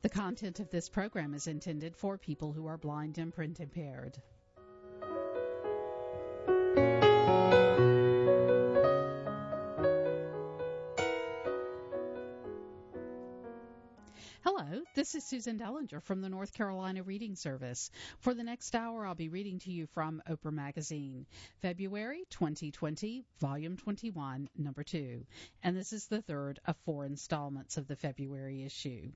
The content of this program is intended for people who are blind and print impaired. Hello, this is Susan Dellinger from the North Carolina Reading Service. For the next hour, I'll be reading to you from Oprah Magazine, February 2020, Volume 21, Number 2. And this is the third of 4 installments of the February issue.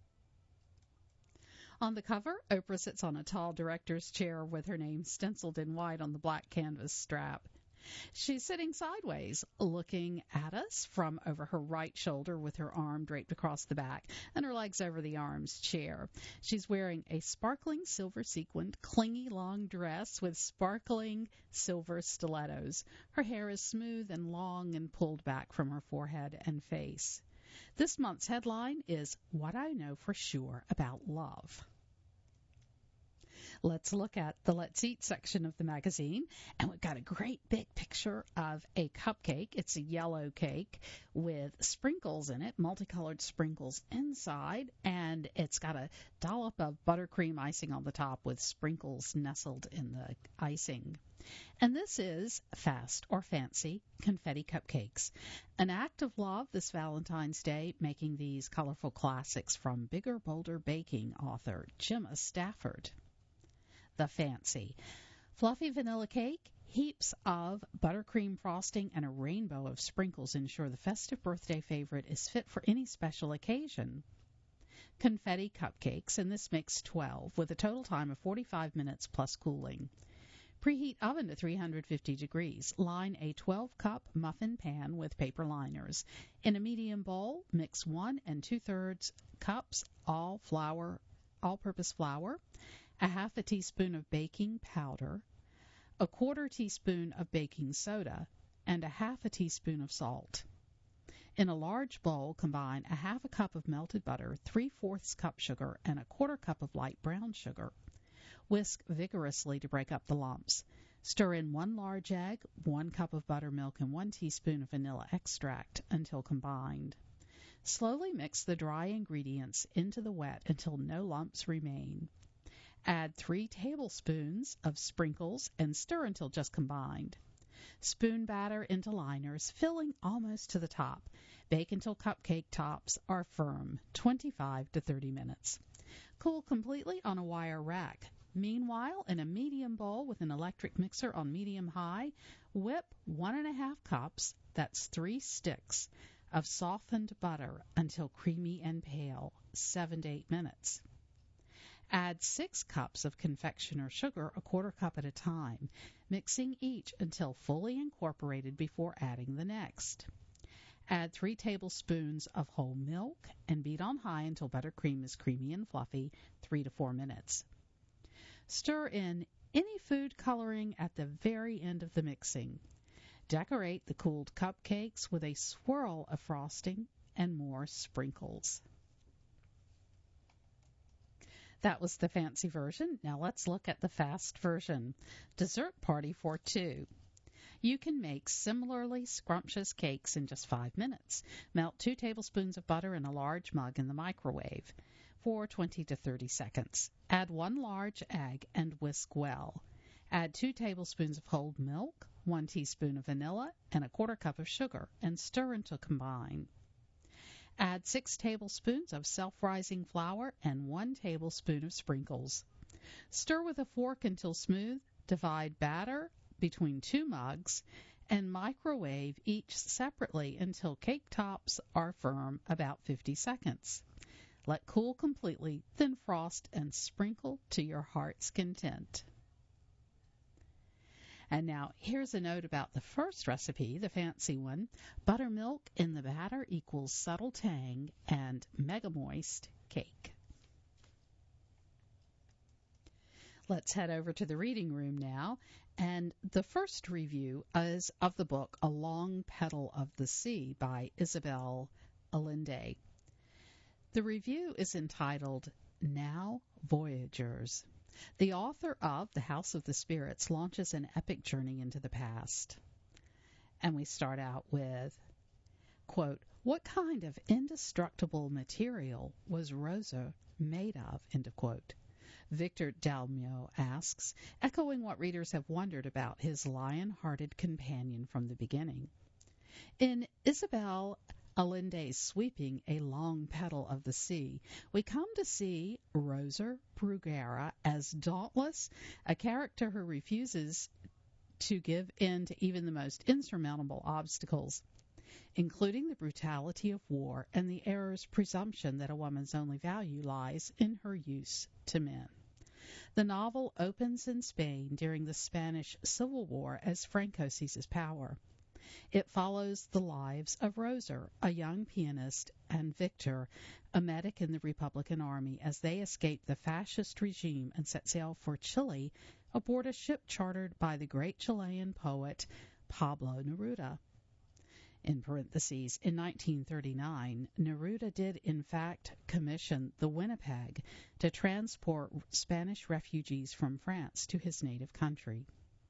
On the cover, Oprah sits on a tall director's chair with her name stenciled in white on the black canvas strap. She's sitting sideways, looking at us from over her right shoulder with her arm draped across the back and her legs over the arm's chair. She's wearing a sparkling silver sequined, clingy long dress with sparkling silver stilettos. Her hair is smooth and long and pulled back from her forehead and face. This month's headline is What I Know for Sure About Love. Let's look at the Let's Eat section of the magazine, and we've got a great big picture of a cupcake. It's a yellow cake with sprinkles in it, multicolored sprinkles inside, and it's got a dollop of buttercream icing on the top with sprinkles nestled in the icing. And this is Fast or Fancy Confetti Cupcakes, an act of love this Valentine's Day, making these colorful classics from Bigger Bolder Baking author Gemma Stafford. The Fancy. Fluffy vanilla cake, heaps of buttercream frosting, and a rainbow of sprinkles ensure the festive birthday favorite is fit for any special occasion. Confetti cupcakes, in this mix 12, with a total time of 45 minutes plus cooling. Preheat oven to 350 degrees. Line a 12-cup muffin pan with paper liners. In a medium bowl, mix 1 2/3 cups all-purpose flour, a half a teaspoon of baking powder, a 1/4 teaspoon of baking soda, and a half a teaspoon of salt. In a large bowl, combine a half a cup of melted butter, 3/4 cup sugar, and a 1/4 cup of light brown sugar. Whisk vigorously to break up the lumps. Stir in 1 large egg, 1 cup of buttermilk, and 1 teaspoon of vanilla extract until combined. Slowly mix the dry ingredients into the wet until no lumps remain. Add 3 tablespoons of sprinkles and stir until just combined. Spoon batter into liners, filling almost to the top. Bake until cupcake tops are firm, 25 to 30 minutes. Cool completely on a wire rack. Meanwhile, in a medium bowl with an electric mixer on medium-high, whip 1 1/2 cups, that's 3 sticks, of softened butter until creamy and pale, 7 to 8 minutes. Add 6 cups of confectioner sugar, a 1/4 cup at a time, mixing each until fully incorporated before adding the next. Add 3 tablespoons of whole milk and beat on high until buttercream is creamy and fluffy, 3 to 4 minutes. Stir in any food coloring at the very end of the mixing. Decorate the cooled cupcakes with a swirl of frosting and more sprinkles. That was the fancy version. Now let's look at the fast version. Dessert party for 2. You can make similarly scrumptious cakes in just 5 minutes. Melt 2 tablespoons of butter in a large mug in the microwave for 20 to 30 seconds. Add 1 large egg and whisk well. Add 2 tablespoons of whole milk, 1 teaspoon of vanilla, and a 1/4 cup of sugar, and stir until combined. Add 6 tablespoons of self-rising flour and 1 tablespoon of sprinkles. Stir with a fork until smooth. Divide batter between 2 mugs and microwave each separately until cake tops are firm, about 50 seconds. Let cool completely, then frost and sprinkle to your heart's content. And now here's a note about the first recipe, the fancy one. Buttermilk in the batter equals subtle tang and mega moist cake. Let's head over to the reading room now. And the first review is of the book A Long Petal of the Sea by Isabel Allende. The review is entitled Now Voyagers. The author of The House of the Spirits launches an epic journey into the past. And we start out with, quote, "What kind of indestructible material was Rosa made of, end of quote. Victor Dalmau asks, echoing what readers have wondered about his lion-hearted companion from the beginning. In Isabel Allende's Sweeping a Long Petal of the Sea, we come to see Roser Bruguera as dauntless, a character who refuses to give in to even the most insurmountable obstacles, including the brutality of war and the error's presumption that a woman's only value lies in her use to men. The novel opens in Spain during the Spanish Civil War as Franco seizes power. It follows the lives of Roser, a young pianist, and Victor, a medic in the Republican Army, as they escape the fascist regime and set sail for Chile aboard a ship chartered by the great Chilean poet Pablo Neruda. In parentheses, in 1939, Neruda did in fact commission the Winnipeg to transport Spanish refugees from France to his native country.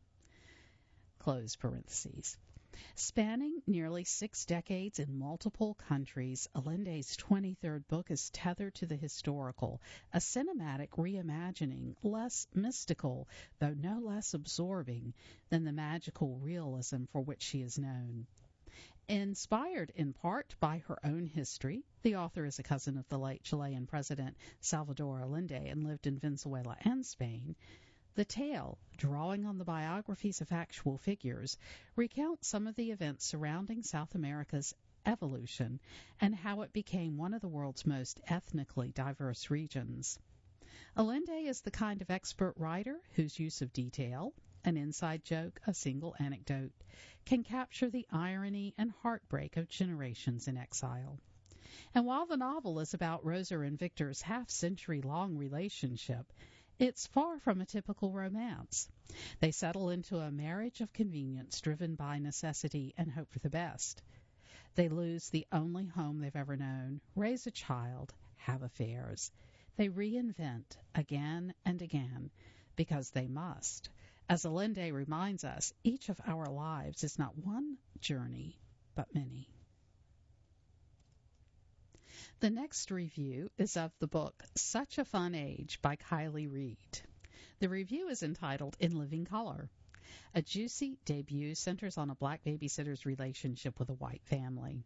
Close parentheses. Spanning nearly 6 decades in multiple countries, Allende's 23rd book is tethered to the historical, a cinematic reimagining, less mystical, though no less absorbing, than the magical realism for which she is known. Inspired in part by her own history, the author is a cousin of the late Chilean president Salvador Allende and lived in Venezuela and Spain. The tale, drawing on the biographies of actual figures, recounts some of the events surrounding South America's evolution and how it became one of the world's most ethnically diverse regions. Allende is the kind of expert writer whose use of detail, an inside joke, a single anecdote, can capture the irony and heartbreak of generations in exile. And while the novel is about Roser and Victor's half-century-long relationship, it's far from a typical romance. They settle into a marriage of convenience driven by necessity and hope for the best. They lose the only home they've ever known, raise a child, have affairs. They reinvent again and again because they must. As Allende reminds us, each of our lives is not one journey, but many. The next review is of the book Such a Fun Age by Kiley Reid. The review is entitled In Living Color. A juicy debut centers on a black babysitter's relationship with a white family.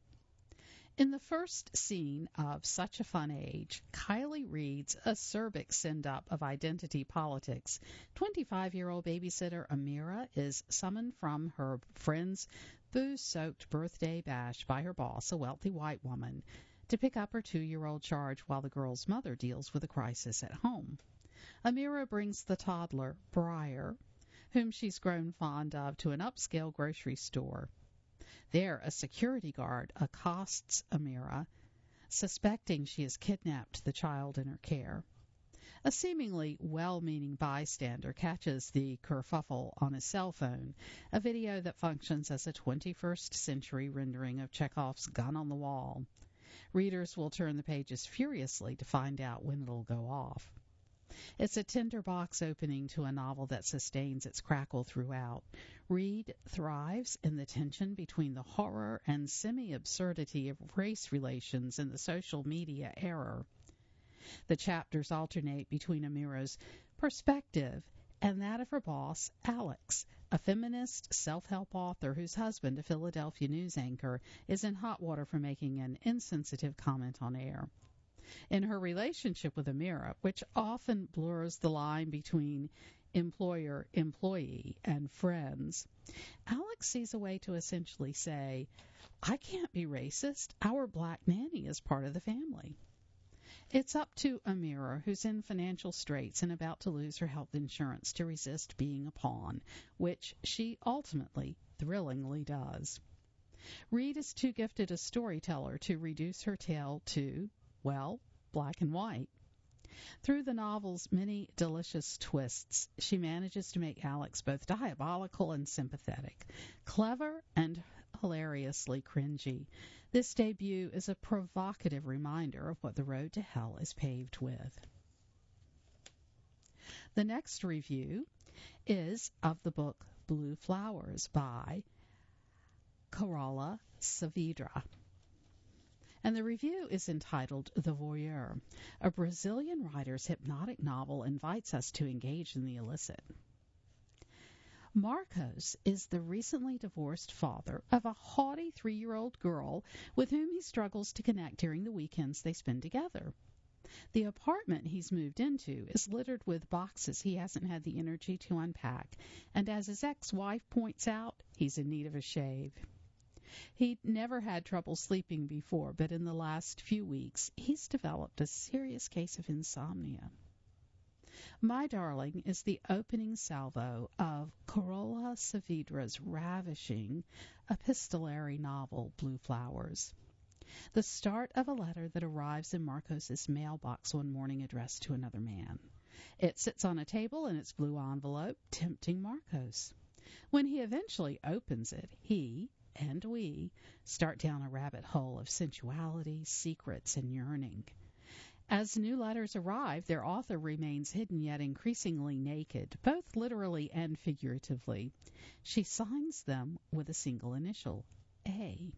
In the first scene of Such a Fun Age, Kiley Reid's acerbic send-up of identity politics, 25-year-old babysitter Amira is summoned from her friend's booze-soaked birthday bash by her boss, a wealthy white woman, to pick up her 2-year-old charge while the girl's mother deals with a crisis at home. Amira brings the toddler, Briar, whom she's grown fond of, to an upscale grocery store. There, a security guard accosts Amira, suspecting she has kidnapped the child in her care. A seemingly well-meaning bystander catches the kerfuffle on his cell phone, a video that functions as a 21st century rendering of Chekhov's Gun on the Wall. Readers will turn the pages furiously to find out when it'll go off. It's a tinderbox opening to a novel that sustains its crackle throughout. Reid thrives in the tension between the horror and semi-absurdity of race relations in the social media era. The chapters alternate between Amira's perspective and that of her boss, Alex, a feminist self-help author whose husband, a Philadelphia news anchor, is in hot water for making an insensitive comment on air. In her relationship with Amira, which often blurs the line between employer, employee, and friends, Alex sees a way to essentially say, I can't be racist. Our black nanny is part of the family. It's up to Amira, who's in financial straits and about to lose her health insurance, to resist being a pawn, which she ultimately, thrillingly does. Reid is too gifted a storyteller to reduce her tale to, well, black and white. Through the novel's many delicious twists, she manages to make Alex both diabolical and sympathetic, clever and hilariously cringy. This debut is a provocative reminder of what the road to hell is paved with. The next review is of the book Blue Flowers by Carola Saavedra. And the review is entitled The Voyeur. A Brazilian writer's hypnotic novel invites us to engage in the illicit. Marcos is the recently divorced father of a haughty 3-year-old girl with whom he struggles to connect during the weekends they spend together. The apartment he's moved into is littered with boxes he hasn't had the energy to unpack, and as his ex-wife points out, he's in need of a shave. He'd never had trouble sleeping before, but in the last few weeks, he's developed a serious case of insomnia. My Darling is the opening salvo of Carola Saavedra's ravishing epistolary novel, Blue Flowers. The start of a letter that arrives in Marcos's mailbox one morning addressed to another man. It sits on a table in its blue envelope, tempting Marcos. When he eventually opens it, he and we start down a rabbit hole of sensuality, secrets, and yearning. As new letters arrive, their author remains hidden yet increasingly naked, both literally and figuratively. She signs them with a single initial, A.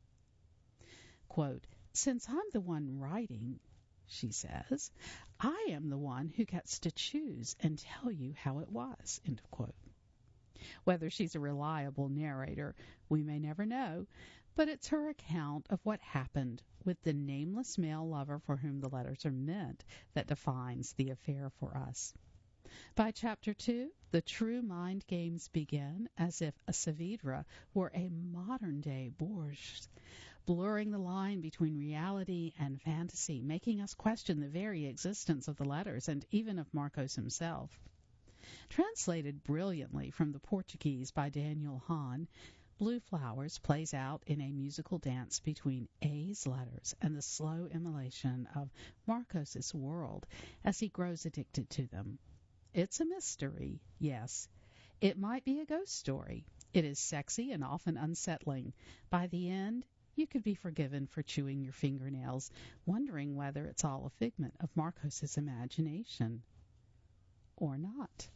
Quote, "Since I'm the one writing," she says, "I am the one who gets to choose and tell you how it was." End of quote. Whether she's a reliable narrator, we may never know, but it's her account of what happened with the nameless male lover for whom the letters are meant that defines the affair for us. By Chapter 2, the true mind games begin as if a Saavedra were a modern-day Borges, blurring the line between reality and fantasy, making us question the very existence of the letters and even of Marcos himself. Translated brilliantly from the Portuguese by Daniel Hahn, Blue Flowers plays out in a musical dance between A's letters and the slow immolation of Marcos's world as he grows addicted to them. It's a mystery, yes. It might be a ghost story. It is sexy and often unsettling. By the end, you could be forgiven for chewing your fingernails, wondering whether it's all a figment of Marcos's imagination or not.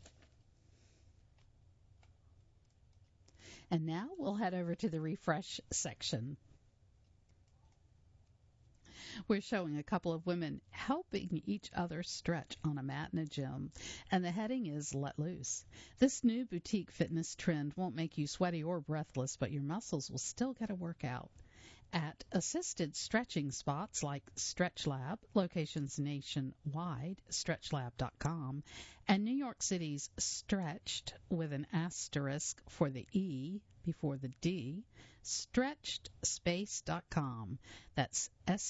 And now we'll head over to the refresh section. We're showing a couple of women helping each other stretch on a mat in a gym, and the heading is Let Loose. This new boutique fitness trend won't make you sweaty or breathless, but your muscles will still get a workout. At assisted stretching spots like StretchLab, locations nationwide, stretchlab.com, and New York City's Stretched, with an asterisk for the E before the D, stretchedspace.com. That's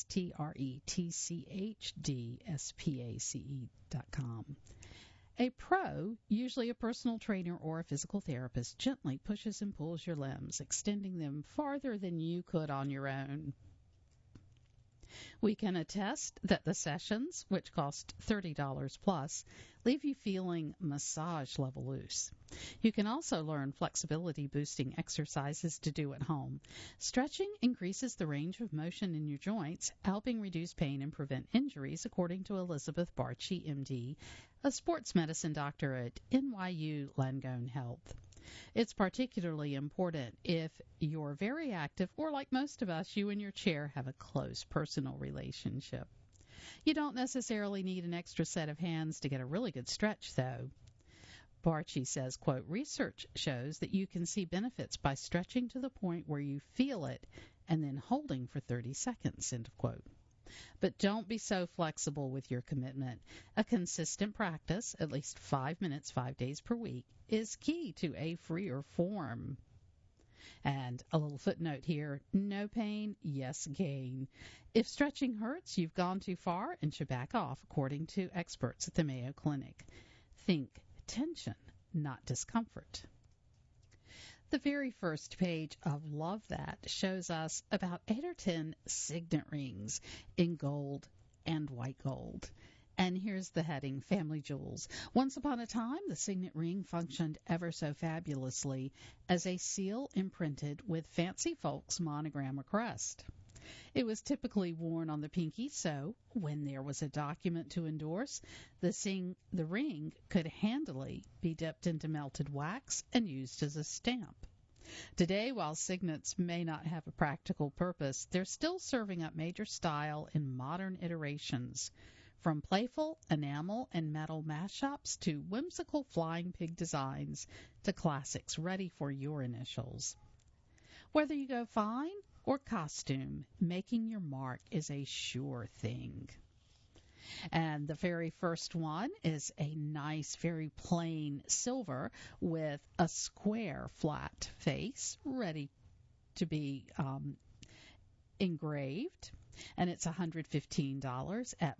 stretchdspace.com. A pro, usually a personal trainer or a physical therapist, gently pushes and pulls your limbs, extending them farther than you could on your own. We can attest that the sessions, which cost $30 plus, leave you feeling massage level loose. You can also learn flexibility boosting exercises to do at home. Stretching increases the range of motion in your joints, helping reduce pain and prevent injuries, according to Elizabeth Barchi, MD, a sports medicine doctor at NYU Langone Health. It's particularly important if you're very active, or like most of us, you and your chair have a close personal relationship. You don't necessarily need an extra set of hands to get a really good stretch, though. Barchi says, quote, "Research shows that you can see benefits by stretching to the point where you feel it and then holding for 30 seconds, end of quote. But don't be so flexible with your commitment. A consistent practice, at least 5 minutes 5 days per week, is key to a freer form." And a little footnote here, no pain, yes gain. If stretching hurts, you've gone too far and should back off, according to experts at the Mayo Clinic. Think tension, not discomfort. The very first page of Love That shows us about 8 or 10 signet rings in gold and white gold. And here's the heading, Family Jewels. Once upon a time, the signet ring functioned ever so fabulously as a seal imprinted with fancy folks' monogram or crest. It was typically worn on the pinky, so when there was a document to endorse, the ring could handily be dipped into melted wax and used as a stamp. Today, while signets may not have a practical purpose, they're still serving up major style in modern iterations. From playful enamel and metal mashups to whimsical flying pig designs to classics ready for your initials. Whether you go fine or costume, making your mark is a sure thing. And the very first one is a nice, very plain silver with a square flat face ready to be engraved. And it's $115 at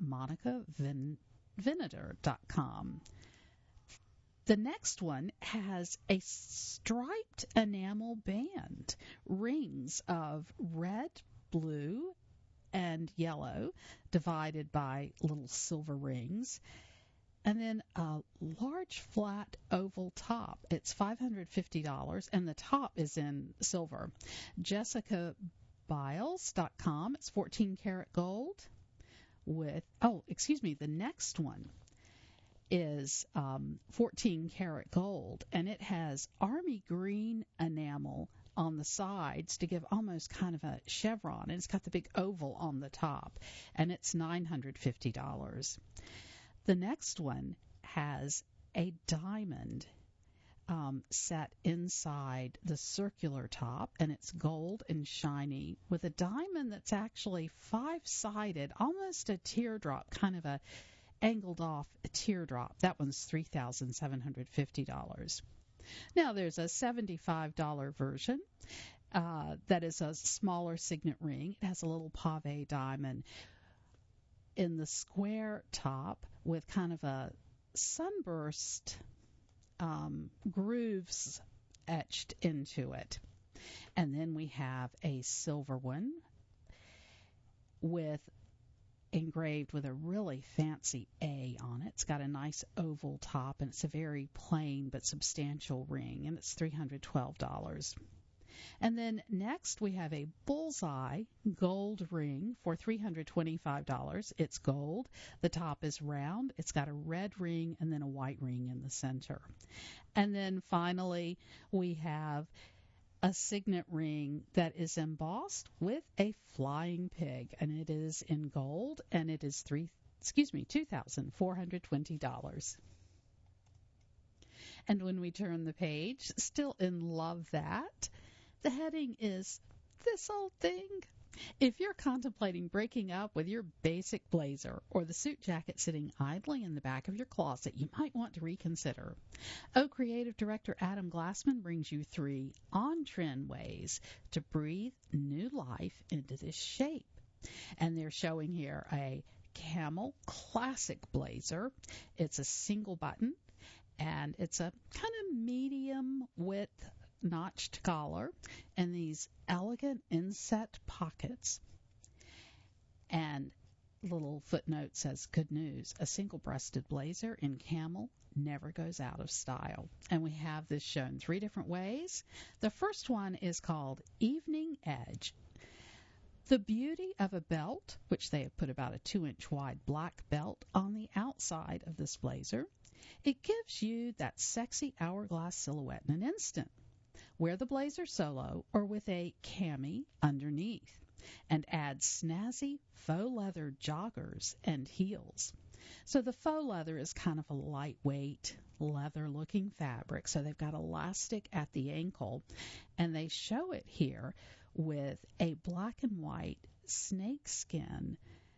monicavenator.com. The next one has a striped enamel band, rings of red, blue, and yellow divided by little silver rings, and then a large flat oval top. It's $550 and the top is in silver. JessicaBiles.com. It's 14 karat gold with the next one is 14 karat gold, and it has army green enamel on the sides to give almost kind of a chevron, and it's got the big oval on the top, and it's $950. The next one has a diamond set inside the circular top, and it's gold and shiny with a diamond that's actually five-sided, almost a teardrop, kind of a angled off teardrop. That one's $3,750. Now, there's a $75 version that is a smaller signet ring. It has a little pave diamond in the square top with kind of a sunburst grooves etched into it. And then we have a silver one with engraved with a really fancy A on it. It's got a nice oval top, and it's a very plain but substantial ring, and it's $312. And then next we have a bullseye gold ring for $325. It's gold. The top is round. It's got a red ring and then a white ring in the center. And then finally we have a signet ring that is embossed with a flying pig, and it is in gold, and it is $2,420. And when we turn the page, still in Love That, the heading is This Old Thing. If you're contemplating breaking up with your basic blazer or the suit jacket sitting idly in the back of your closet, you might want to reconsider. Creative director Adam Glassman brings you 3 on-trend ways to breathe new life into this shape. And they're showing here a camel classic blazer. It's a single button, and it's a kind of medium width notched collar and these elegant inset pockets. And little footnote says, good news, a single-breasted blazer in camel never goes out of style. And we have this shown 3 different ways. The first one is called Evening Edge. The beauty of a belt, which they have put about a 2-inch wide black belt on the outside of this blazer, it gives you that sexy hourglass silhouette in an instant. Wear the blazer solo or with a cami underneath, and add snazzy faux leather joggers and heels. So the faux leather is kind of a lightweight leather-looking fabric, so they've got elastic at the ankle, and they show it here with a black and white snakeskin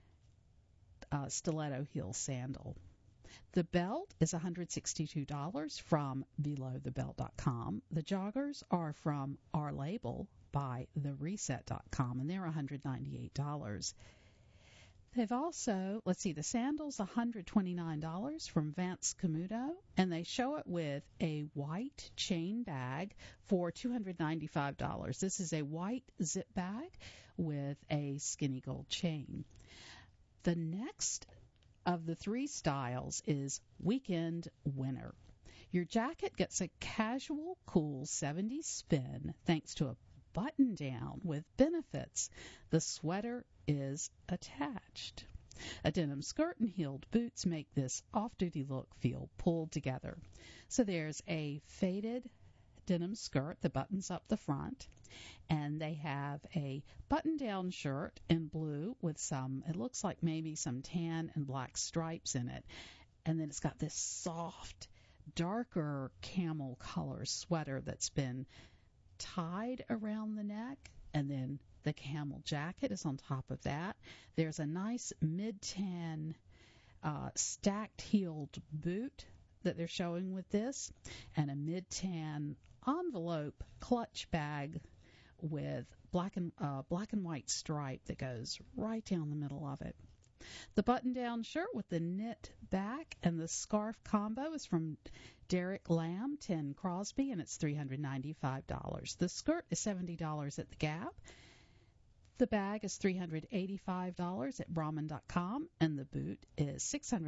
stiletto heel sandal. The belt is $162 from belowthebelt.com. The joggers are from Our Label by thereset.com, and they're $198. They've also, the sandals, $129 from Vance Camuto, and they show it with a white chain bag for $295. This is a white zip bag with a skinny gold chain. The next of the 3 styles is Weekend Winner. Your jacket gets a casual, cool 70s spin thanks to a button down with benefits. The sweater is attached. A denim skirt and heeled boots make this off-duty look feel pulled together. So there's a faded denim skirt that buttons up the front. And they have a button-down shirt in blue with some, it looks like maybe some tan and black stripes in it. And then it's got this soft, darker camel color sweater that's been tied around the neck, and then the camel jacket is on top of that. There's a nice mid-tan stacked heeled boot that they're showing with this, and a mid-tan envelope clutch bag with black and white stripe that goes right down the middle of it. The button-down shirt with the knit back and the scarf combo is from Derek Lamb, 10 Crosby, and it's $395. The skirt is $70 at the Gap. The bag is $385 at Brahmin.com, and the boot is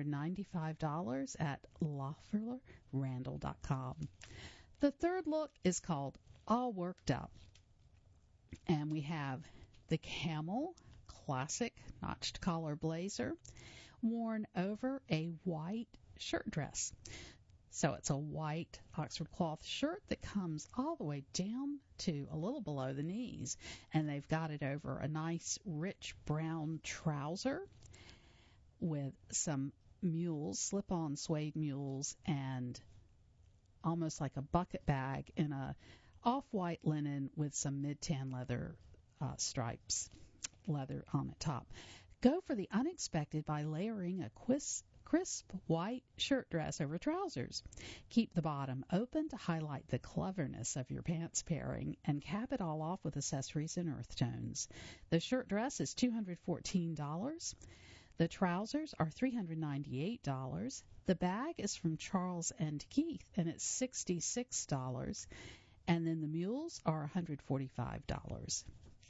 $695 at LaFleurRandall.com. The third look is called All Worked Up, and we have the camel classic notched collar blazer worn over a white shirt dress. So it's a white Oxford cloth shirt that comes all the way down to a little below the knees, and they've got it over a nice rich brown trouser with some mules, slip-on suede mules, and almost like a bucket bag in a off-white linen with some mid-tan leather stripes, leather on the top. Go for the unexpected by layering a crisp white shirt dress over trousers. Keep the bottom open to highlight the cleverness of your pants pairing, and cap it all off with accessories in earth tones. The shirt dress is $214. The trousers are $398. The bag is from Charles and Keith, and it's $66. And then the mules are $145.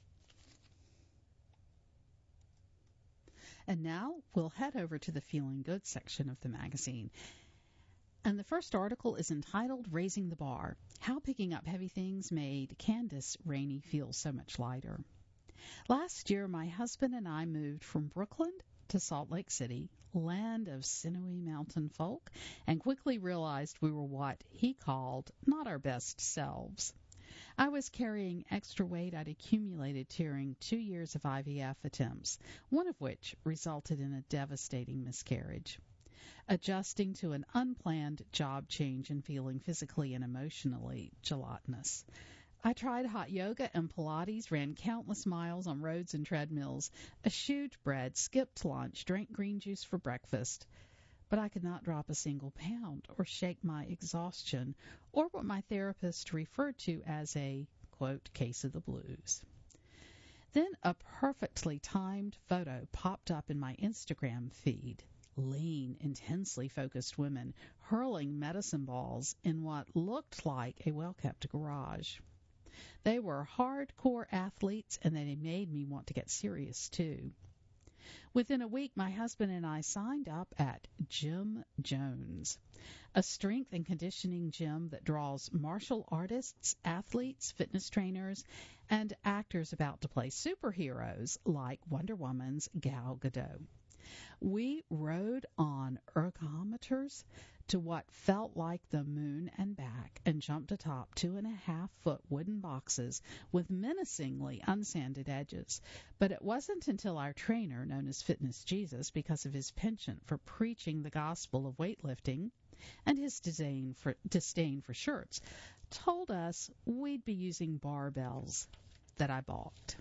And now we'll head over to the Feeling Good section of the magazine. And the first article is entitled Raising the Bar, How Picking Up Heavy Things Made Candace Rainey Feel So Much Lighter. Last year, my husband and I moved from Brooklyn to Salt Lake City, land of sinewy mountain folk, and quickly realized we were what he called not our best selves. I was carrying extra weight I'd accumulated during 2 years of IVF attempts, one of which resulted in a devastating miscarriage. Adjusting to an unplanned job change and feeling physically and emotionally gelatinous. I tried hot yoga and Pilates, ran countless miles on roads and treadmills, eschewed bread, skipped lunch, drank green juice for breakfast. But I could not drop a single pound or shake my exhaustion or what my therapist referred to as a, quote, case of the blues. Then a perfectly timed photo popped up in my Instagram feed. Lean, intensely focused women hurling medicine balls in what looked like a well-kept garage. They were hardcore athletes, and they made me want to get serious, too. Within a week, my husband and I signed up at Gym Jones, a strength and conditioning gym that draws martial artists, athletes, fitness trainers, and actors about to play superheroes like Wonder Woman's Gal Gadot. We rode on ergometers to what felt like the moon and back and jumped atop 2.5-foot wooden boxes with menacingly unsanded edges. But it wasn't until our trainer, known as Fitness Jesus because of his penchant for preaching the gospel of weightlifting and his disdain for shirts, told us we'd be using barbells, that I balked.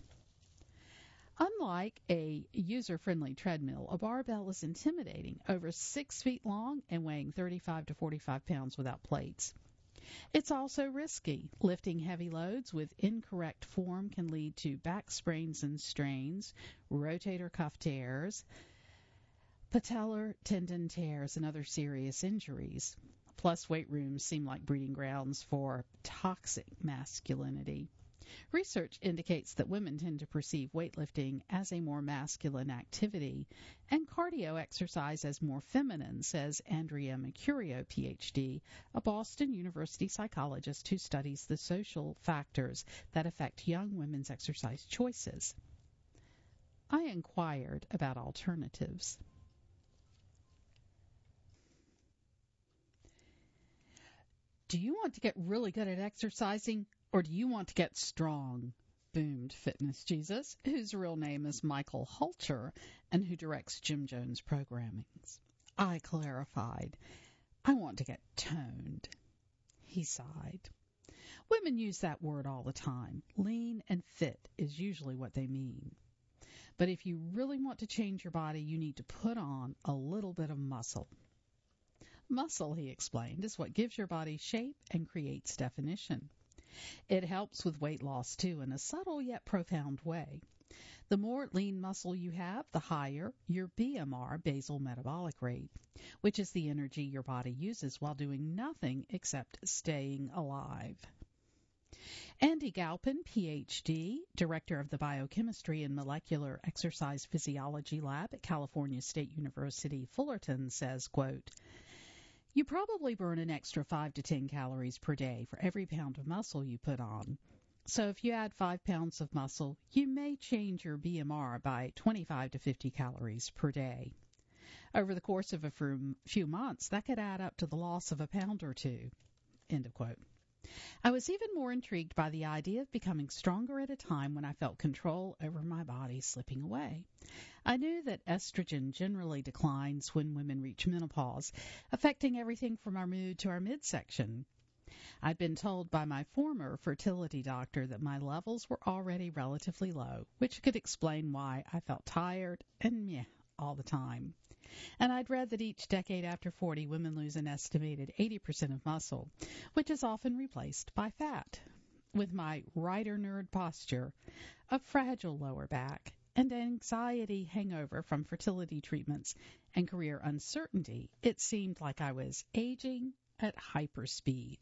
Unlike a user-friendly treadmill, a barbell is intimidating, over 6 feet long and weighing 35 to 45 pounds without plates. It's also risky. Lifting heavy loads with incorrect form can lead to back sprains and strains, rotator cuff tears, patellar tendon tears, and other serious injuries. Plus, weight rooms seem like breeding grounds for toxic masculinity. Research indicates that women tend to perceive weightlifting as a more masculine activity and cardio exercise as more feminine, says Andrea Mercurio, Ph.D., a Boston University psychologist who studies the social factors that affect young women's exercise choices. I inquired about alternatives. Do you want to get really good at exercising, or do you want to get strong? Boomed Fitness Jesus, whose real name is Michael Hulcher and who directs Jim Jones Programmings. I clarified, I want to get toned. He sighed. Women use that word all the time. Lean and fit is usually what they mean. But if you really want to change your body, you need to put on a little bit of muscle. Muscle, he explained, is what gives your body shape and creates definition. It helps with weight loss, too, in a subtle yet profound way. The more lean muscle you have, the higher your BMR, basal metabolic rate, which is the energy your body uses while doing nothing except staying alive. Andy Galpin, Ph.D., Director of the Biochemistry and Molecular Exercise Physiology Lab at California State University, Fullerton, says, quote, you probably burn an extra 5 to 10 calories per day for every pound of muscle you put on. So if you add 5 pounds of muscle, you may change your BMR by 25 to 50 calories per day. Over the course of a few months, that could add up to the loss of a pound or two. End of quote. I was even more intrigued by the idea of becoming stronger at a time when I felt control over my body slipping away. I knew that estrogen generally declines when women reach menopause, affecting everything from our mood to our midsection. I'd been told by my former fertility doctor that my levels were already relatively low, which could explain why I felt tired and meh all the time. And I'd read that each decade after 40, women lose an estimated 80% of muscle, which is often replaced by fat. With my writer nerd posture, a fragile lower back, and anxiety hangover from fertility treatments and career uncertainty, it seemed like I was aging at hyperspeed.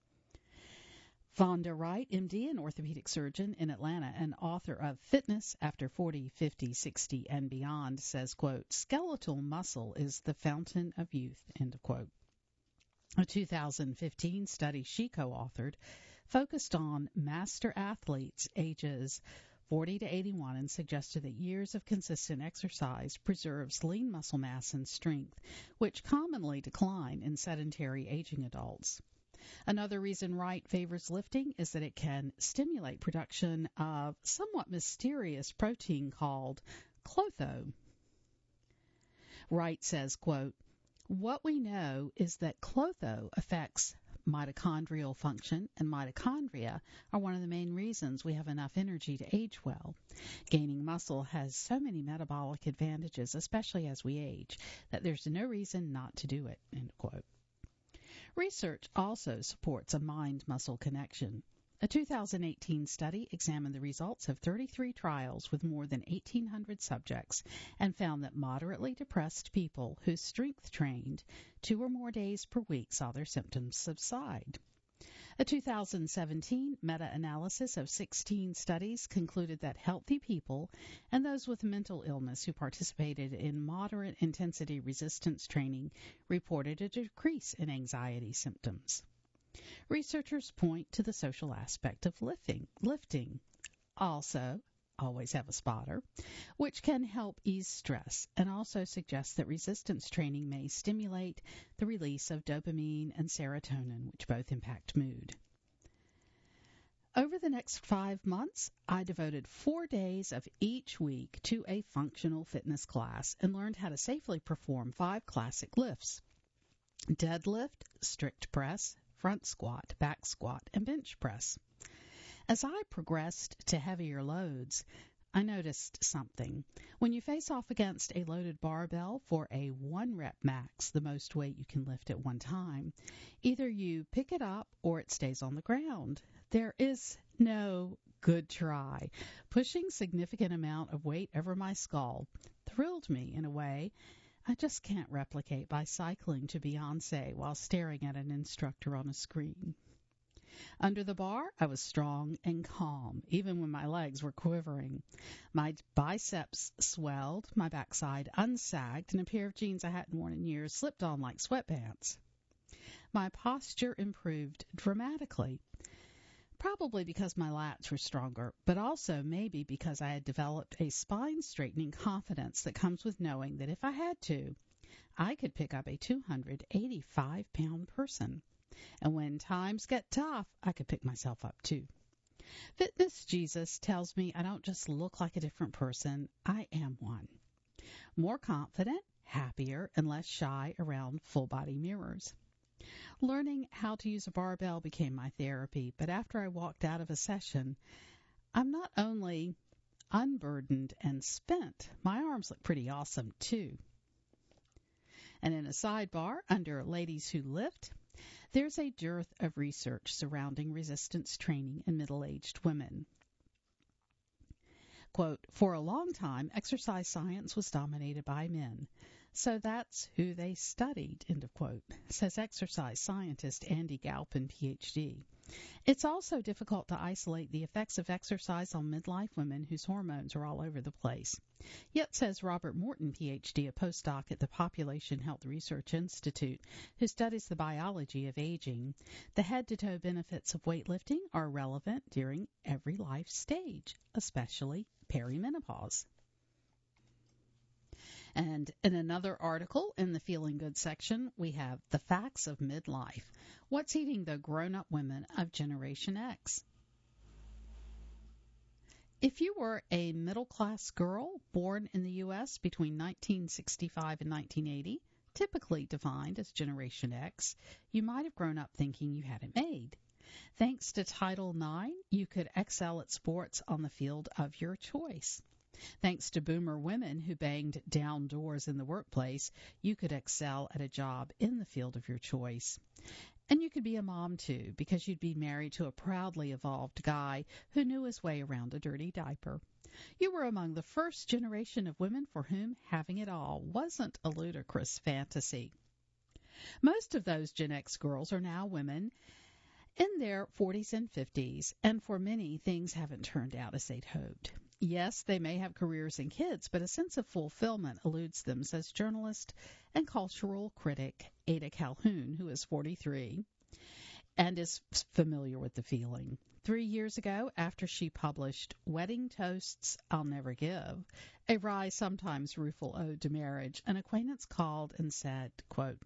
Vonda Wright, MD, an orthopedic surgeon in Atlanta and author of Fitness After 40, 50, 60, and Beyond, says, quote, skeletal muscle is the fountain of youth, end of quote. A 2015 study she co-authored focused on master athletes ages 40 to 81 and suggested that years of consistent exercise preserves lean muscle mass and strength, which commonly decline in sedentary aging adults. Another reason Wright favors lifting is that it can stimulate production of somewhat mysterious protein called Klotho. Wright says, quote, what we know is that Klotho affects mitochondrial function, and mitochondria are one of the main reasons we have enough energy to age well. Gaining muscle has so many metabolic advantages, especially as we age, that there's no reason not to do it, end quote. Research also supports a mind-muscle connection. A 2018 study examined the results of 33 trials with more than 1,800 subjects and found that moderately depressed people who strength trained 2 or more days per week saw their symptoms subside. A 2017 meta-analysis of 16 studies concluded that healthy people and those with mental illness who participated in moderate intensity resistance training reported a decrease in anxiety symptoms. Researchers point to the social aspect of lifting. Also, always have a spotter, which can help ease stress, and also suggests that resistance training may stimulate the release of dopamine and serotonin, which both impact mood. Over the next 5 months, I devoted 4 days of each week to a functional fitness class and learned how to safely perform 5 classic lifts: deadlift, strict press, front squat, back squat, and bench press. As I progressed to heavier loads, I noticed something. When you face off against a loaded barbell for a 1-rep max, the most weight you can lift at one time, either you pick it up or it stays on the ground. There is no good try. Pushing significant amount of weight over my skull thrilled me in a way I just can't replicate by cycling to Beyonce while staring at an instructor on a screen. Under the bar, I was strong and calm, even when my legs were quivering. My biceps swelled, my backside unsagged, and a pair of jeans I hadn't worn in years slipped on like sweatpants. My posture improved dramatically, probably because my lats were stronger, but also maybe because I had developed a spine-straightening confidence that comes with knowing that if I had to, I could pick up a 285-pound person. And when times get tough, I could pick myself up too. Fitness Jesus tells me I don't just look like a different person, I am one. More confident, happier, and less shy around full-body mirrors. Learning how to use a barbell became my therapy, but after I walked out of a session, I'm not only unburdened and spent, my arms look pretty awesome too. And in a sidebar, under Ladies Who Lift, there's a dearth of research surrounding resistance training in middle-aged women. Quote, for a long time, exercise science was dominated by men, so that's who they studied, end of quote, says exercise scientist Andy Galpin, Ph.D. It's also difficult to isolate the effects of exercise on midlife women whose hormones are all over the place. Yet, says Robert Morton, Ph.D., a postdoc at the Population Health Research Institute, who studies the biology of aging, the head-to-toe benefits of weightlifting are relevant during every life stage, especially perimenopause. And in another article in the Feeling Good section, we have The Facts of Midlife. What's eating the grown-up women of Generation X? If you were a middle-class girl born in the U.S. between 1965 and 1980, typically defined as Generation X, you might have grown up thinking you had it made. Thanks to Title IX, you could excel at sports on the field of your choice. Thanks to boomer women who banged down doors in the workplace, you could excel at a job in the field of your choice. And you could be a mom, too, because you'd be married to a proudly evolved guy who knew his way around a dirty diaper. You were among the first generation of women for whom having it all wasn't a ludicrous fantasy. Most of those Gen X girls are now women in their 40s and 50s, and for many, things haven't turned out as they'd hoped. Yes, they may have careers and kids, but a sense of fulfillment eludes them, says journalist and cultural critic Ada Calhoun, who is 43 and is familiar with the feeling. 3 years ago, after she published Wedding Toasts I'll Never Give, a wry, sometimes rueful ode to marriage, an acquaintance called and said, quote,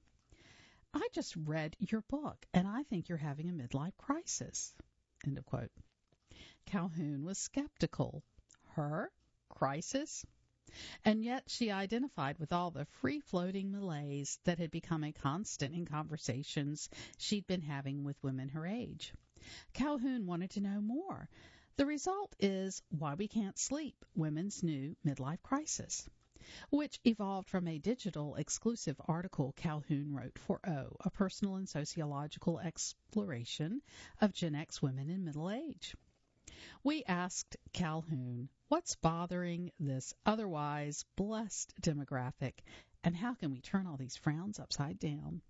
I just read your book, and I think you're having a midlife crisis, end of quote. Calhoun was skeptical. Her crisis? And yet she identified with all the free-floating malaise that had become a constant in conversations she'd been having with women her age. Calhoun wanted to know more. The result is Why We Can't Sleep, Women's New Midlife Crisis, which evolved from a digital exclusive article Calhoun wrote for O, a personal and sociological exploration of Gen X women in middle age. We asked Calhoun, what's bothering this otherwise blessed demographic, and how can we turn all these frowns upside down?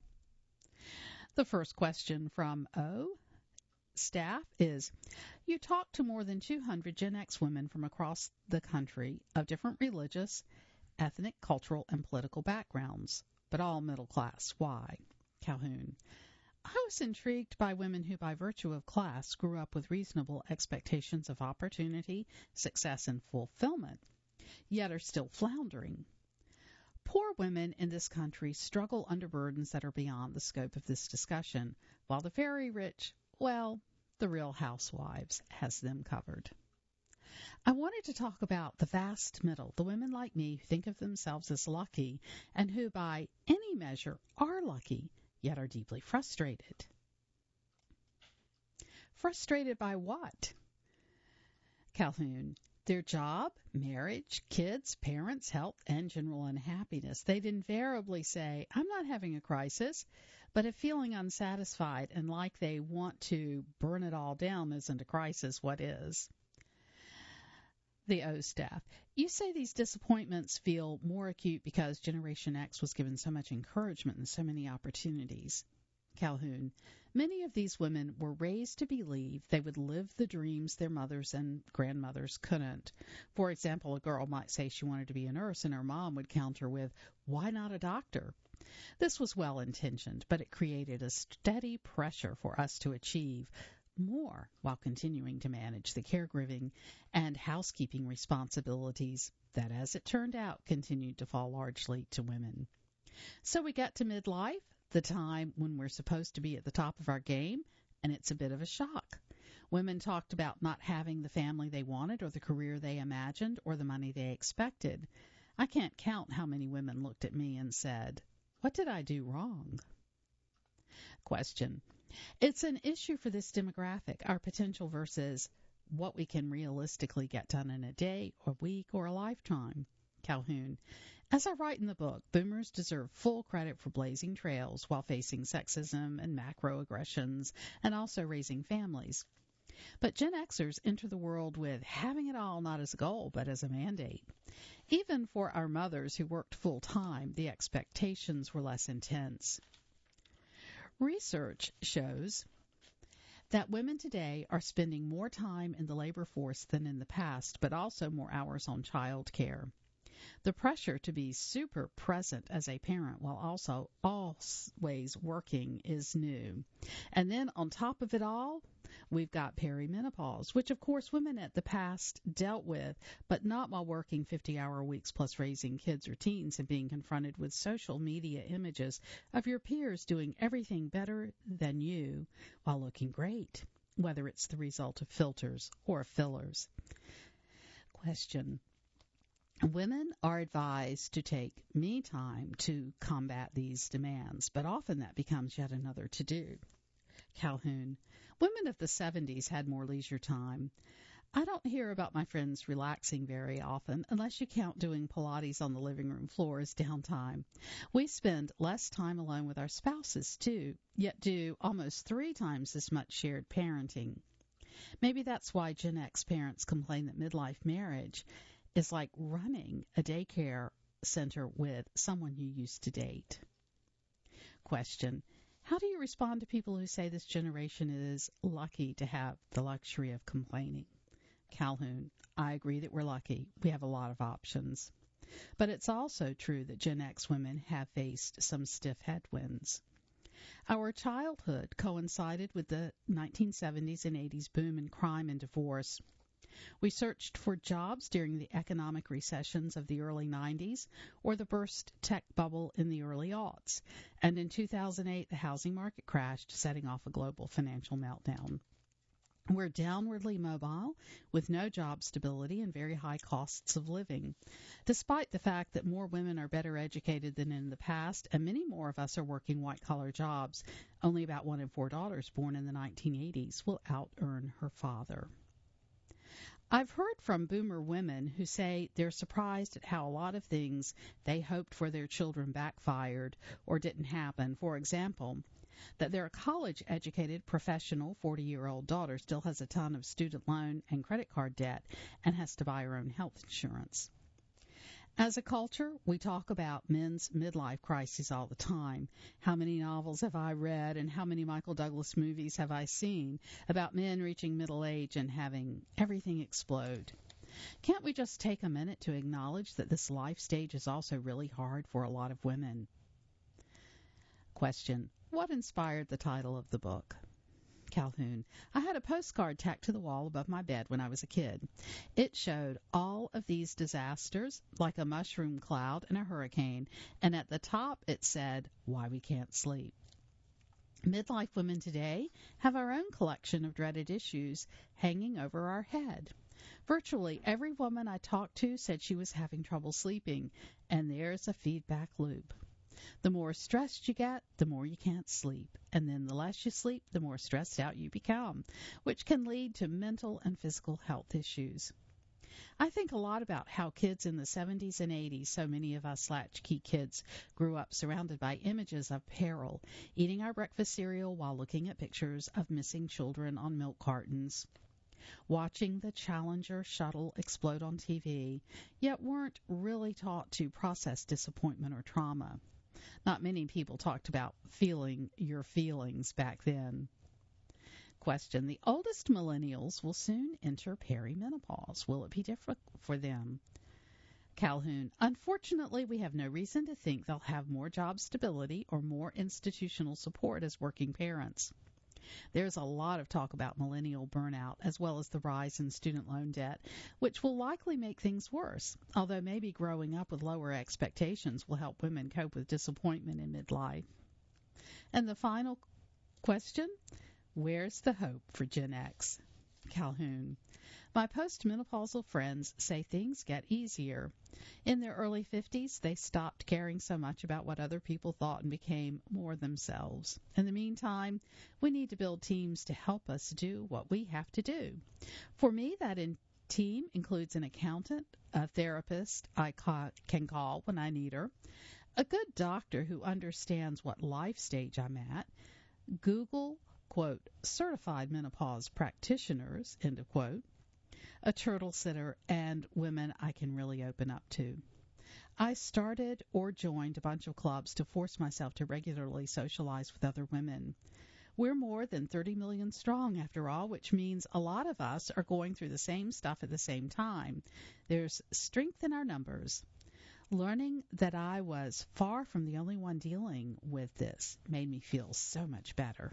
The first question from O staff is, you talked to more than 200 Gen X women from across the country of different religious, ethnic, cultural, and political backgrounds, but all middle class. Why? Calhoun. I was intrigued by women who, by virtue of class, grew up with reasonable expectations of opportunity, success, and fulfillment, yet are still floundering. Poor women in this country struggle under burdens that are beyond the scope of this discussion, while the very rich, well, the Real Housewives has them covered. I wanted to talk about the vast middle, the women like me who think of themselves as lucky and who, by any measure, are lucky, yet are deeply frustrated. Frustrated by what? Calhoun. Their job, marriage, kids, parents, health, and general unhappiness. They'd invariably say, I'm not having a crisis, but if feeling unsatisfied and like they want to burn it all down isn't a crisis, what is? The O staff. You say these disappointments feel more acute because Generation X was given so much encouragement and so many opportunities. Calhoun. Many of these women were raised to believe they would live the dreams their mothers and grandmothers couldn't. For example, a girl might say she wanted to be a nurse, and her mom would counter with, why not a doctor? This was well-intentioned, but it created a steady pressure for us to achieve more while continuing to manage the caregiving and housekeeping responsibilities that, as it turned out, continued to fall largely to women. So we got to midlife. the time when we're supposed to be at the top of our game, and it's a bit of a shock. Women talked about not having the family they wanted or the career they imagined or the money they expected. I can't count how many women looked at me and said, "What did I do wrong?" Question. It's an issue for this demographic, our potential versus what we can realistically get done in a day, a week, or a lifetime. Calhoun. As I write in the book, boomers deserve full credit for blazing trails while facing sexism and macroaggressions and also raising families. But Gen Xers enter the world with having it all not as a goal but as a mandate. Even for our mothers who worked full time, the expectations were less intense. Research shows that women today are spending more time in the labor force than in the past, but also more hours on child care. The pressure to be super present as a parent while also always working is new. And then on top of it all, we've got perimenopause, which of course women at the past dealt with, but not while working 50-hour weeks plus raising kids or teens and being confronted with social media images of your peers doing everything better than you while looking great, whether it's the result of filters or fillers. Question. Women are advised to take me time to combat these demands, but often that becomes yet another to-do. Calhoun. Women of the 70s had more leisure time. I don't hear about my friends relaxing very often, unless you count doing Pilates on the living room floor as downtime. We spend less time alone with our spouses, too, yet do almost 3 times as much shared parenting. Maybe that's why Gen X parents complain that midlife marriage is like running a daycare center with someone you used to date. Question. How do you respond to people who say this generation is lucky to have the luxury of complaining? Calhoun. I agree that we're lucky. We have a lot of options. But it's also true that Gen X women have faced some stiff headwinds. Our childhood coincided with the 1970s and 80s boom in crime and divorce. We searched for jobs during the economic recessions of the early 90s or the burst tech bubble in the early aughts. And in 2008, the housing market crashed, setting off a global financial meltdown. We're downwardly mobile with no job stability and very high costs of living. Despite the fact that more women are better educated than in the past and many more of us are working white-collar jobs, only about 1 in 4 daughters born in the 1980s will out-earn her father. I've heard from boomer women who say they're surprised at how a lot of things they hoped for their children backfired or didn't happen. For example, that their college-educated, professional 40-year-old daughter still has a ton of student loan and credit card debt and has to buy her own health insurance. As a culture, we talk about men's midlife crises all the time. How many novels have I read and how many Michael Douglas movies have I seen about men reaching middle age and having everything explode? Can't we just take a minute to acknowledge that this life stage is also really hard for a lot of women? Question. What inspired the title of the book? Calhoun. I had a postcard tacked to the wall above my bed when I was a kid. It showed all of these disasters, like a mushroom cloud and a hurricane, and at the top it said, "Why we can't sleep." Midlife women today have our own collection of dreaded issues hanging over our head. Virtually every woman I talked to said she was having trouble sleeping, and there's a feedback loop. The more stressed you get, the more you can't sleep. And then the less you sleep, the more stressed out you become, which can lead to mental and physical health issues. I think a lot about how kids in the 70s and 80s, so many of us latchkey kids, grew up surrounded by images of peril, eating our breakfast cereal while looking at pictures of missing children on milk cartons, watching the Challenger shuttle explode on TV, yet weren't really taught to process disappointment or trauma. Not many people talked about feeling your feelings back then. Question. The oldest millennials will soon enter perimenopause. Will it be different for them? Calhoun. Unfortunately, we have no reason to think they'll have more job stability or more institutional support as working parents. There's a lot of talk about millennial burnout, as well as the rise in student loan debt, which will likely make things worse, although maybe growing up with lower expectations will help women cope with disappointment in midlife. And the final question, where's the hope for Gen X? Calhoun. My postmenopausal friends say things get easier. In their early 50s, they stopped caring so much about what other people thought and became more themselves. In the meantime, we need to build teams to help us do what we have to do. For me, that team includes an accountant, a therapist I can call when I need her, a good doctor who understands what life stage I'm at, Google, quote, certified menopause practitioners, end of quote, a turtle sitter, and women I can really open up to. I started or joined a bunch of clubs to force myself to regularly socialize with other women. We're more than 30 million strong, after all, which means a lot of us are going through the same stuff at the same time. There's strength in our numbers. Learning that I was far from the only one dealing with this made me feel so much better.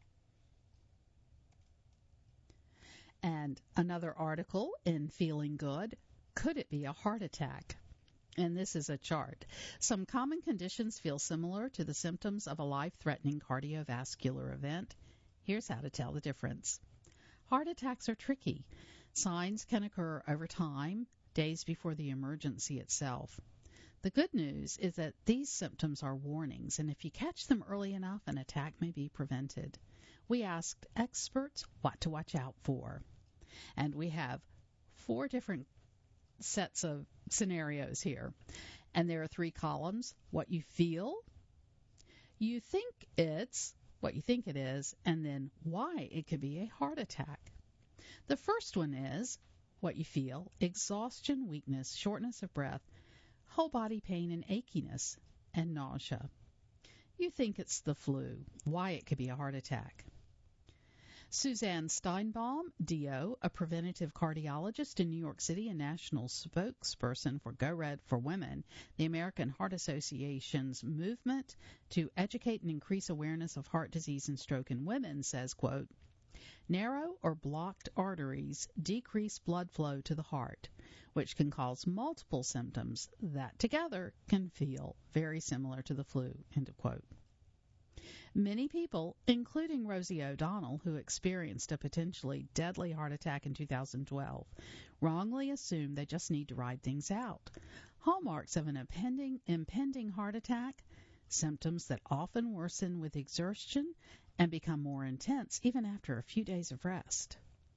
And another article in Feeling Good, could it be a heart attack? And this is a chart. Some common conditions feel similar to the symptoms of a life-threatening cardiovascular event. Here's how to tell the difference. Heart attacks are tricky. Signs can occur over time, days before the emergency itself. The good news is that these symptoms are warnings, and if you catch them early enough, an attack may be prevented. We asked experts what to watch out for. And we have 4 different sets of scenarios here. And there are 3 columns. What you feel, you think it's what you think it is, and then why it could be a heart attack. The first one is what you feel, exhaustion, weakness, shortness of breath, whole body pain and achiness, and nausea. You think it's the flu, why it could be a heart attack. Suzanne Steinbaum, DO, a preventative cardiologist in New York City and national spokesperson for Go Red for Women, the American Heart Association's movement to educate and increase awareness of heart disease and stroke in women, says, quote, narrow or blocked arteries decrease blood flow to the heart, which can cause multiple symptoms that together can feel very similar to the flu, end of quote. Many people, including Rosie O'Donnell, who experienced a potentially deadly heart attack in 2012, wrongly assume they just need to ride things out. Hallmarks of an impending heart attack, symptoms that often worsen with exertion and become more intense even after a few days of rest.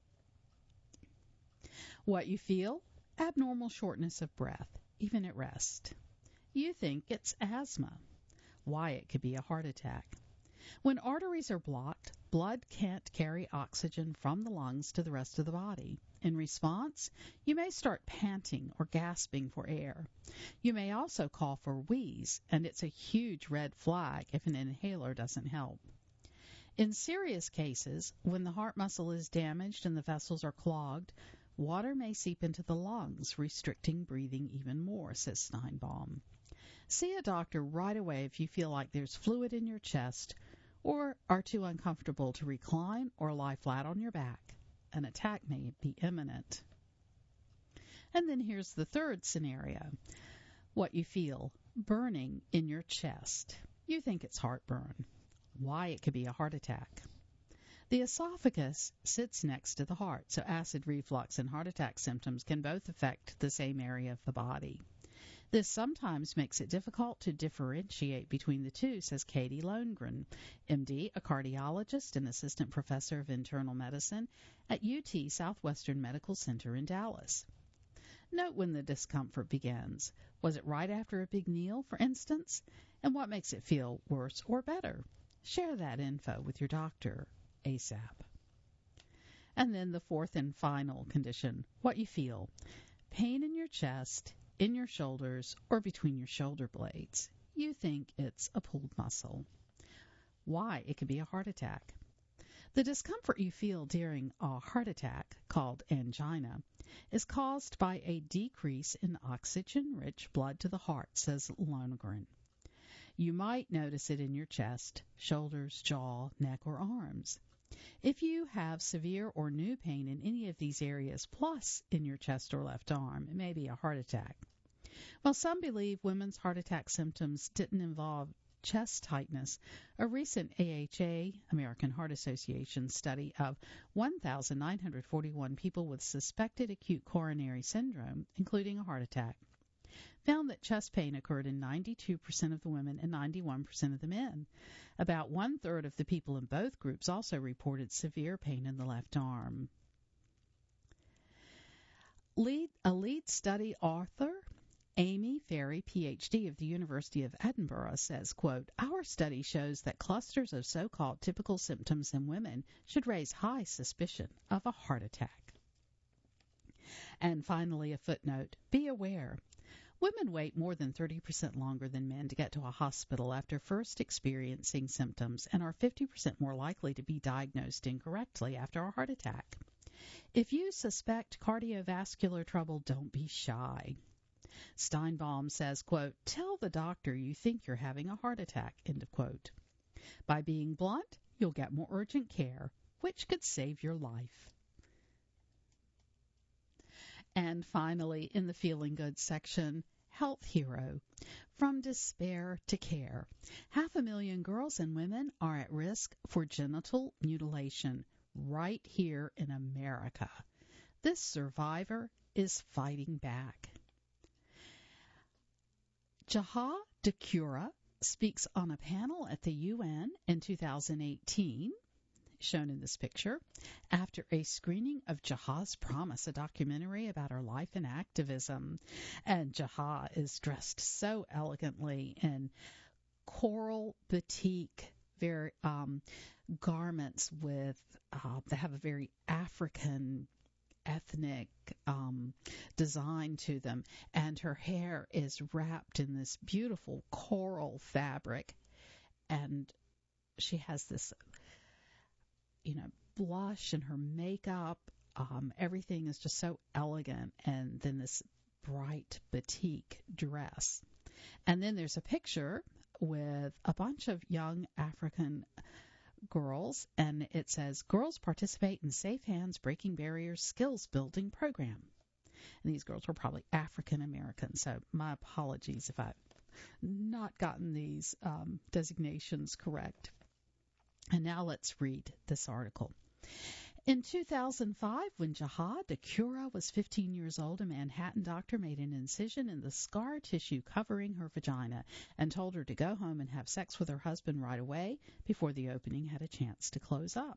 What you feel? Abnormal shortness of breath, even at rest. You think it's asthma. Why it could be a heart attack. When arteries are blocked, blood can't carry oxygen from the lungs to the rest of the body. In response, you may start panting or gasping for air. You may also cough or wheeze, and it's a huge red flag if an inhaler doesn't help. In serious cases, when the heart muscle is damaged and the vessels are clogged, water may seep into the lungs, restricting breathing even more, says Steinbaum. See a doctor right away if you feel like there's fluid in your chest or are too uncomfortable to recline or lie flat on your back. An attack may be imminent. And then here's the third scenario. What you feel, burning in your chest. You think it's heartburn. Why it could be a heart attack. The esophagus sits next to the heart, so acid reflux and heart attack symptoms can both affect the same area of the body. This sometimes makes it difficult to differentiate between the two, says Katie Lohngren, MD, a cardiologist and assistant professor of internal medicine at UT Southwestern Medical Center in Dallas. Note when the discomfort begins. Was it right after a big meal, for instance? And what makes it feel worse or better? Share that info with your doctor ASAP. And then the fourth and final condition, what you feel. Pain in your chest, in your shoulders, or between your shoulder blades. You think it's a pulled muscle. Why it could be a heart attack. The discomfort you feel during a heart attack, called angina, is caused by a decrease in oxygen-rich blood to the heart, says Lohngren. You might notice it in your chest, shoulders, jaw, neck, or arms. If you have severe or new pain in any of these areas, plus in your chest or left arm, it may be a heart attack. While some believe women's heart attack symptoms didn't chest tightness. A recent AHA, American Heart Association, study of 1,941 people with suspected acute coronary syndrome, including a heart attack, found that chest pain occurred in 92% of the women and 91% of the men. About one-third of the people in both groups also reported severe pain in the left arm. A lead study author, Amy Ferry, Ph.D. of the University of Edinburgh, says, quote, "Our study shows that clusters of so-called typical symptoms in women should raise high suspicion of a heart attack." And finally, a footnote. Be aware. Women wait more than 30% longer than men to get to a hospital after first experiencing symptoms and are 50% more likely to be diagnosed incorrectly after a heart attack. If you suspect cardiovascular trouble, don't be shy. Steinbaum says, quote, "Tell the doctor you think you're having a heart attack," end of quote. By being blunt, you'll get more urgent care, which could save your life. And finally, in the Feeling Good section, Health Hero. From despair to care. 500,000 girls and women are at risk for genital mutilation right here in America. This survivor is fighting back. Jaha Dakura speaks on a panel at the UN in 2018, shown in this picture, after a screening of Jaha's Promise, a documentary about her life and activism. And Jaha is dressed so elegantly in coral batik, very garments with that have a very African ethnic design to them, and her hair is wrapped in this beautiful coral fabric, and she has this blush and her makeup, everything is just so elegant, and then this bright batik dress. And then there's a picture with a bunch of young African girls, and it says, "Girls participate in Safe Hands Breaking Barriers Skills Building Program." And these girls were probably African American, so my apologies if I've not gotten these designations correct. And now let's read this article. In 2005, when Jaha Dakura was 15 years old, a Manhattan doctor made an incision in the scar tissue covering her vagina and told her to go home and have sex with her husband right away before the opening had a chance to close up.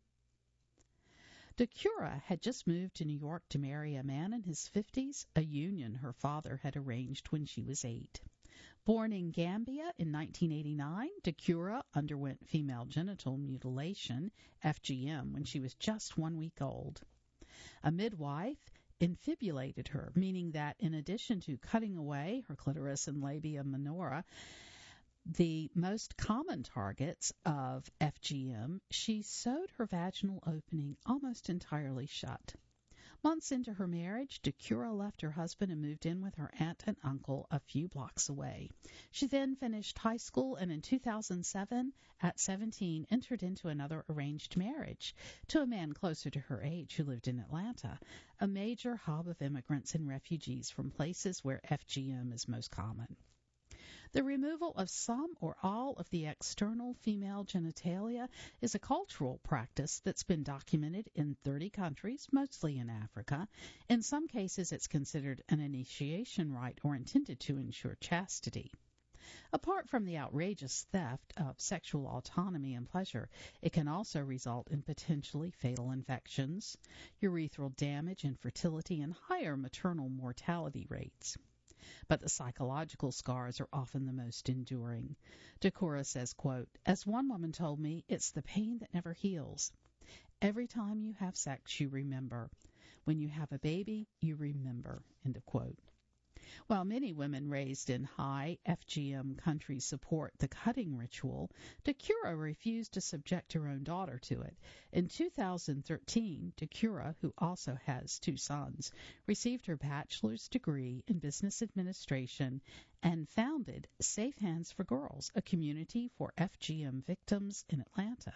Dakura had just moved to New York to marry a man in his 50s, a union her father had arranged when she was 8. Born in Gambia in 1989, Dakura underwent female genital mutilation, FGM, when she was just 1 week old. A midwife infibulated her, meaning that in addition to cutting away her clitoris and labia minora, the most common targets of FGM, she sewed her vaginal opening almost entirely shut. Months into her marriage, Dakura left her husband and moved in with her aunt and uncle a few blocks away. She then finished high school and in 2007, at 17, entered into another arranged marriage to a man closer to her age who lived in Atlanta, a major hub of immigrants and refugees from places where FGM is most common. The removal of some or all of the external female genitalia is a cultural practice that's been documented in 30 countries, mostly in Africa. In some cases, it's considered an initiation rite or intended to ensure chastity. Apart from the outrageous theft of sexual autonomy and pleasure, it can also result in potentially fatal infections, urethral damage, infertility, and higher maternal mortality rates. But the psychological scars are often the most enduring. Dakura says, quote, "As one woman told me, it's the pain that never heals. Every time you have sex, you remember. When you have a baby, you remember," end of quote. While many women raised in high FGM countries support the cutting ritual, Dakura refused to subject her own daughter to it. In 2013, Dakura, who also has 2 sons, received her bachelor's degree in business administration and founded Safe Hands for Girls, a community for FGM victims in Atlanta.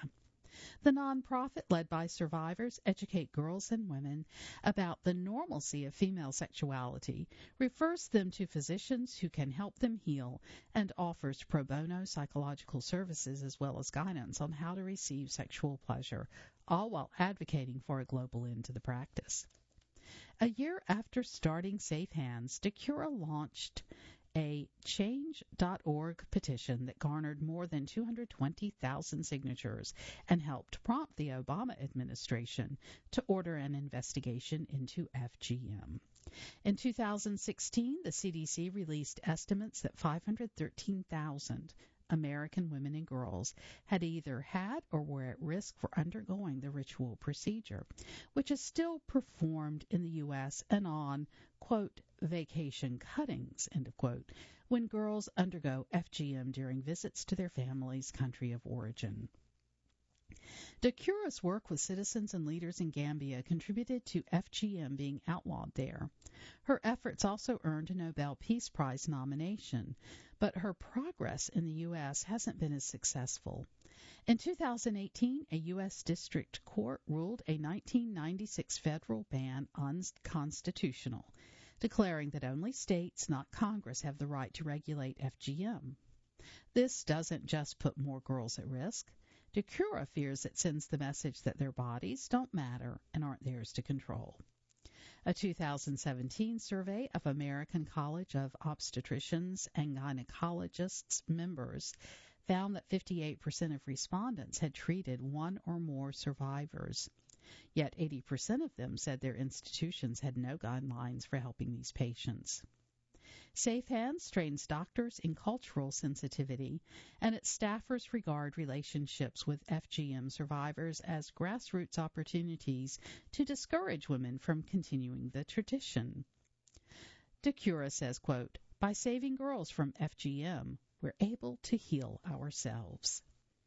The nonprofit, led by survivors, educate girls and women about the normalcy of female sexuality, refers them to physicians who can help them heal, and offers pro bono psychological services as well as guidance on how to receive sexual pleasure, all while advocating for a global end to the practice. A year after starting Safe Hands, Decura launched a Change.org petition that garnered more than 220,000 signatures and helped prompt the Obama administration to order an investigation into FGM. In 2016, the CDC released estimates that 513,000 American women and girls had either had or were at risk for undergoing the ritual procedure, which is still performed in the U.S. and on, quote, vacation cuttings, end of quote, when girls undergo FGM during visits to their family's country of origin. Decura's work with citizens and leaders in Gambia contributed to FGM being outlawed there. Her efforts also earned a Nobel Peace Prize nomination, but her progress in the U.S. hasn't been as successful. In 2018, a U.S. District Court ruled a 1996 federal ban unconstitutional, declaring that only states, not Congress, have the right to regulate FGM. This doesn't just put more girls at risk. Decura fears it sends the message that their bodies don't matter and aren't theirs to control. A 2017 survey of American College of Obstetricians and Gynecologists members found that 58% of respondents had treated one or more survivors. Yet 80% of them said their institutions had no guidelines for helping these patients. Safe Hands trains doctors in cultural sensitivity, and its staffers regard relationships with FGM survivors as grassroots opportunities to discourage women from continuing the tradition. Decura says, quote, by saving girls from FGM, we're able to heal ourselves.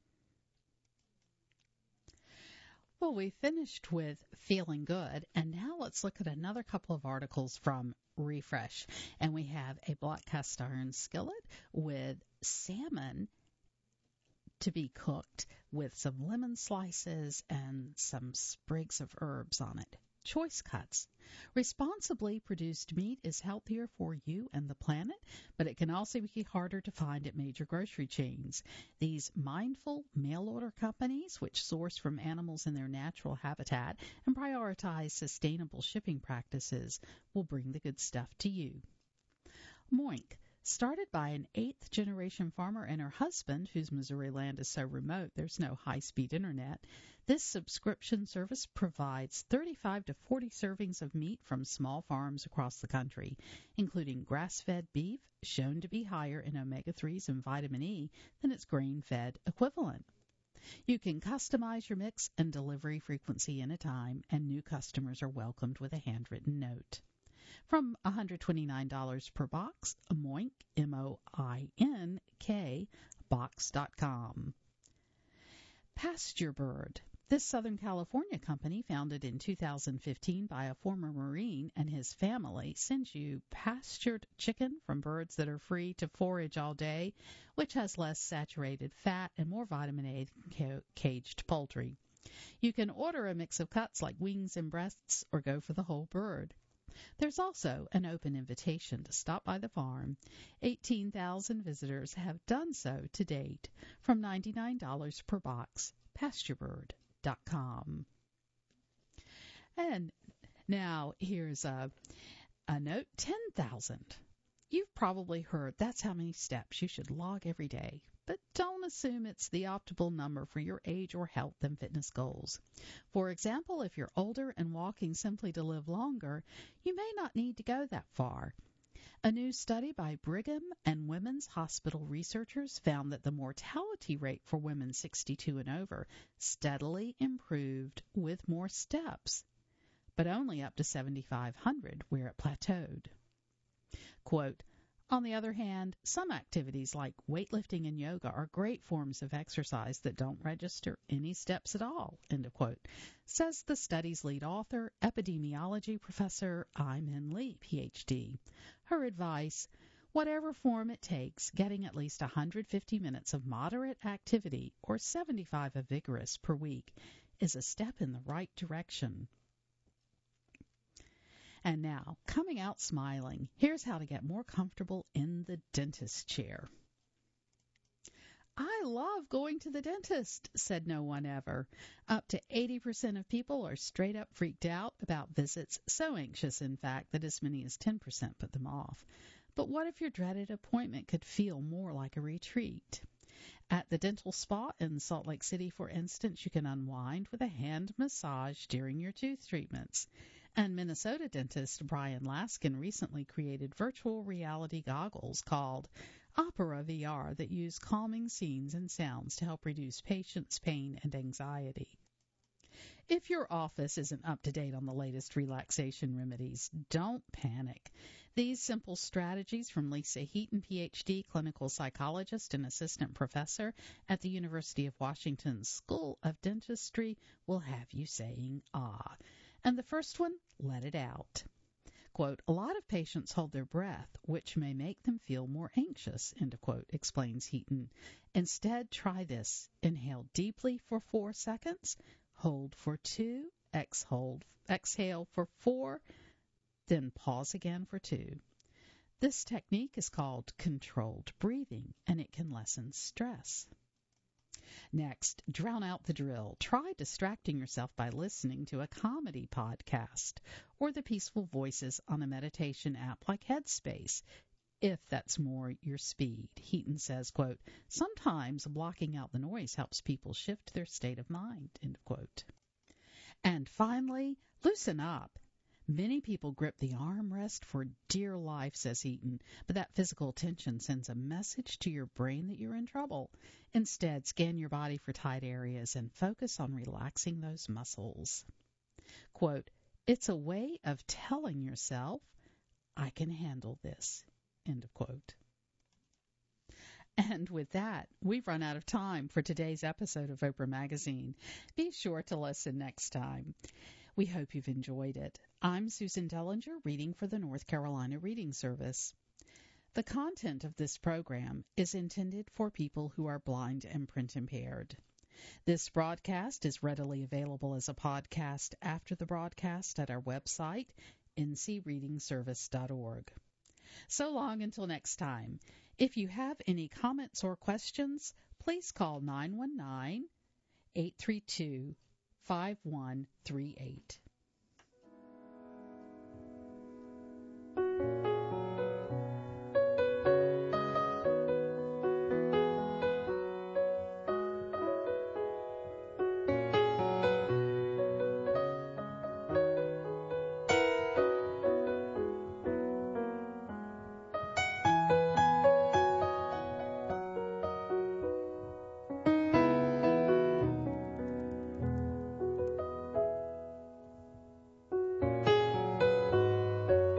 Well, we finished with Feeling Good, and now let's look at another couple of articles from Refresh. And we have a black cast iron skillet with salmon to be cooked with some lemon slices and some sprigs of herbs on it. Choice cuts. Responsibly produced meat is healthier for you and the planet, but it can also be harder to find at major grocery chains. These mindful mail-order companies, which source from animals in their natural habitat and prioritize sustainable shipping practices, will bring the good stuff to you. Moink. Started by an 8th-generation farmer and her husband, whose Missouri land is so remote there's no high-speed internet, this subscription service provides 35 to 40 servings of meat from small farms across the country, including grass-fed beef, shown to be higher in omega-3s and vitamin E than its grain-fed equivalent. You can customize your mix and delivery frequency anytime, and new customers are welcomed with a handwritten note. From $129 per box, Moink, M-O-I-N-K, box.com. Pasture Bird. This Southern California company, founded in 2015 by a former Marine and his family, sends you pastured chicken from birds that are free to forage all day, which has less saturated fat and more vitamin A than caged poultry. You can order a mix of cuts like wings and breasts or go for the whole bird. There's also an open invitation to stop by the farm. 18,000 visitors have done so to date. From $99 per box, pasturebird.com. And now here's a note, 10,000. You've probably heard that's how many steps you should log every day. But don't assume it's the optimal number for your age or health and fitness goals. For example, if you're older and walking simply to live longer, you may not need to go that far. A new study by Brigham and Women's Hospital researchers found that the mortality rate for women 62 and over steadily improved with more steps, but only up to 7,500 where it plateaued. Quote, on the other hand, some activities like weightlifting and yoga are great forms of exercise that don't register any steps at all, end of quote, says the study's lead author, epidemiology professor Ai-Min Lee, Ph.D. Her advice, Whatever form it takes, getting at least 150 minutes of moderate activity or 75 of vigorous per week is a step in the right direction. And now, coming out smiling, here's how to get more comfortable in the dentist chair. I love going to the dentist, said no one ever. Up to 80% of people are straight up freaked out about visits, so anxious, in fact, that as many as 10% put them off. But what if your dreaded appointment could feel more like a retreat? At the Dental Spa in Salt Lake City, for instance, you can unwind with a hand massage during your tooth treatments. And Minnesota dentist Brian Laskin recently created virtual reality goggles called Opera VR that use calming scenes and sounds to help reduce patients' pain and anxiety. If your office isn't up to date on the latest relaxation remedies, don't panic. These simple strategies from Lisa Heaton, Ph.D., clinical psychologist and assistant professor at the University of Washington School of Dentistry, will have you saying, ah. And the first one, let it out. Quote, a lot of patients hold their breath, which may make them feel more anxious, end of quote, explains Heaton. Instead, try this. Inhale deeply for 4 seconds, hold for 2, exhale for 4, then pause again for 2. This technique is called controlled breathing, and it can lessen stress. Next, drown out the drill. Try distracting yourself by listening to a comedy podcast or the peaceful voices on a meditation app like Headspace, if that's more your speed. Heaton says, quote, sometimes blocking out the noise helps people shift their state of mind, end quote. And finally, loosen up. Many people grip the armrest for dear life, says Heaton, but that physical tension sends a message to your brain that you're in trouble. Instead, scan your body for tight areas and focus on relaxing those muscles. Quote, it's a way of telling yourself, I can handle this, end of quote. And with that, we've run out of time for today's episode of Oprah Magazine. Be sure to listen next time. We hope you've enjoyed it. I'm Susan Dellinger, reading for the North Carolina Reading Service. The content of this program is intended for people who are blind and print impaired. This broadcast is readily available as a podcast after the broadcast at our website, ncreadingservice.org. So long until next time. If you have any comments or questions, please call 919-832-5138.